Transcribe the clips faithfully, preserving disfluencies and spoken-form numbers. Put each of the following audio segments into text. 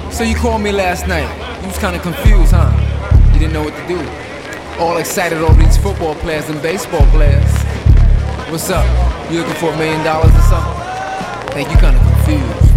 So you called me last night. You was kinda confused, huh? You didn't know what to do. All excited over these football players and baseball players. What's up? You looking for a million dollars or something? Think you kinda confused.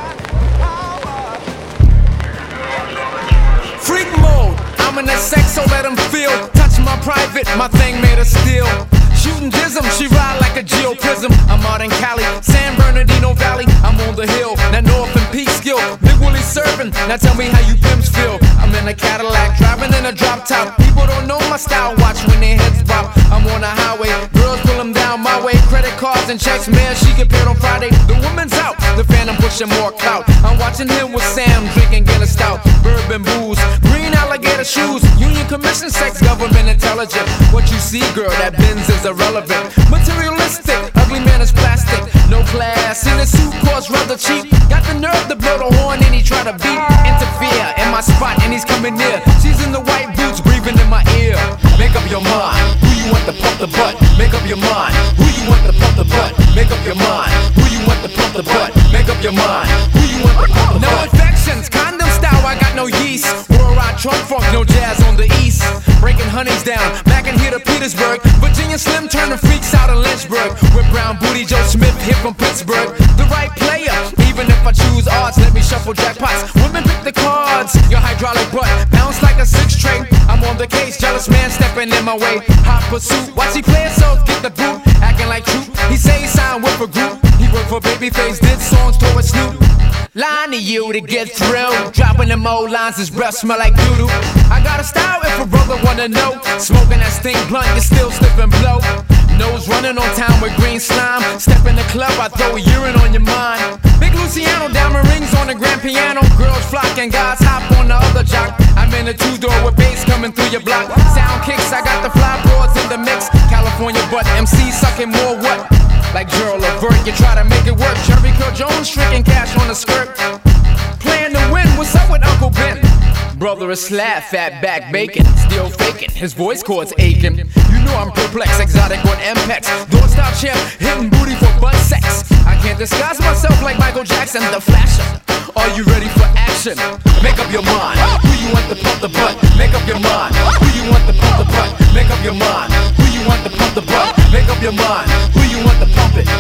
Freak mode, I'm in the sex, so let them feel. Touch my private, my thing made of steel. Shooting jism, she ride like a geoprism. I'm out in Cali, San Bernardino Valley. I'm on the hill, that North and Peekskill. Big Willie serving, now tell me how you pimps feel. I'm in a Cadillac, driving in a drop top. People don't know my style, watch when their heads pop. I'm on the highway, girls pull them down my way. Credit cards and checks, man, she get paid on Friday. The woman's out, the phantom pushing more clout. I'm watching him with Sam, drinking get a stout. Bourbon booze, green alligator shoes. Union commission, sex, government intelligent. What you see, girl, that Benz is irrelevant. Materialistic, ugly man is plastic. No class, in a suit cost rather cheap. Got the nerve to blow the horn and he try to beat. Interfere in my spot and he's coming near. She's in the white boots, breathing in my ear. Make up your mind, who you want to pump the butt? Make up your mind, who you want to pump the butt? Make up your mind, who you want to pump the butt? Make up your mind, who you want to pump the butt? No infections, condom style, I got no yeast. Worldwide trunk funk, no jazz on the east. Breaking honeys down, back in here to Petersburg. Virginia Slim turning freaks out of Lynchburg. With brown booty, Joe Smith here from Pittsburgh. The right player, even if I choose odds, let me shuffle jackpots. Women pick the cards, your hydraulic butt bounce like a six tray. I'm on the case, jealous man stepping in my way. Hot pursuit, watch he play himself, get the boot, acting like true. He say he signed with a group, he worked for Babyface, did songs towards Snoop. Lying to you to get through, dropping them old lines, his breath smell like doo-doo. I got a style if a brother wanna know. Smoking that stink blunt, you still slip and blow. Nose running on town with green slime. Step in the club, I throw a urine on your mind. Big Luciano, diamond rings on the grand piano. Girls flocking, guys hop on the other jock. I'm in a two-door with bass coming through your block. Sound kicks, I got the fly boards in the mix. California butt, M C sucking more what? Like Gerald Levert, you try to make it work. Jerry Curl Jones tricking cash on the skirt. Playing to win, what's up with Uncle Ben? Brother is slab, fat back bacon, still faking, his voice cords aching. You know I'm perplexed, exotic on M PEX. Door style champ, hitting booty for butt sex. I can't disguise myself like Michael Jackson, the flasher. Are you ready for action? Make up your mind, who you want to pump the butt? Make up your mind, who you want to pump the butt? Make up your mind, who you want to pump the butt? Make up your mind, who you want to pump it?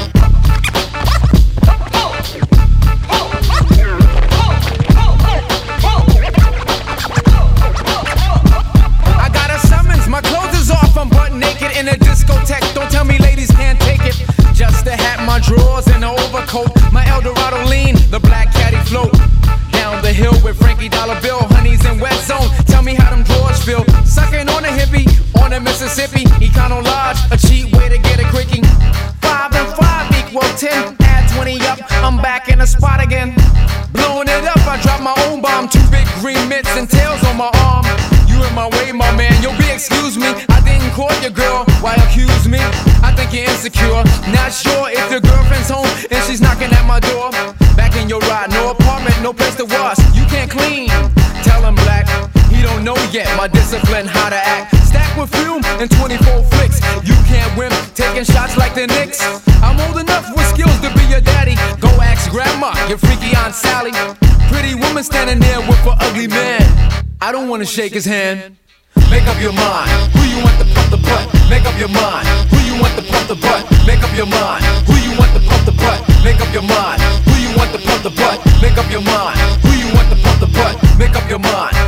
My clothes is off, I'm butt naked in a discotheque. Don't tell me ladies can't take it. Just a hat, my drawers, and an overcoat. My Eldorado lean, the black caddy float. Down the hill with Frankie Dollar Bill, honeys in wet zone. Tell me how them drawers feel. Sucking on a hippie, on a Mississippi. Econo Lodge, a cheap way to get a quickie. Five and five equal ten. Add twenty up, I'm back in the spot again. Blowing it up, I drop my own bomb. Two big green mitts and tails on my arm. You in my way, my man, you'll be excuse me. I didn't call your girl, why accuse me? I think you're insecure, not sure if your girlfriend's home and she's knocking at my door. Back in your ride, no apartment, no place to wash. You can't clean, tell him black. He don't know yet, my discipline, how to act. Stack with fume and twenty-four flicks. You can't win, taking shots like the Knicks. I'm old enough with skills to be your daddy. Go ask grandma, your freaky Aunt Sally. Pretty woman standing there with an ugly man. I don't wanna shake his hand. Make up your mind, who you want to pump the butt? Make up your mind, who you want to pump the butt? Make up your mind, who you want to pump the butt? Make up your mind, who you want to pump the butt? Make up your mind, who you want to pump the butt? Make up your mind.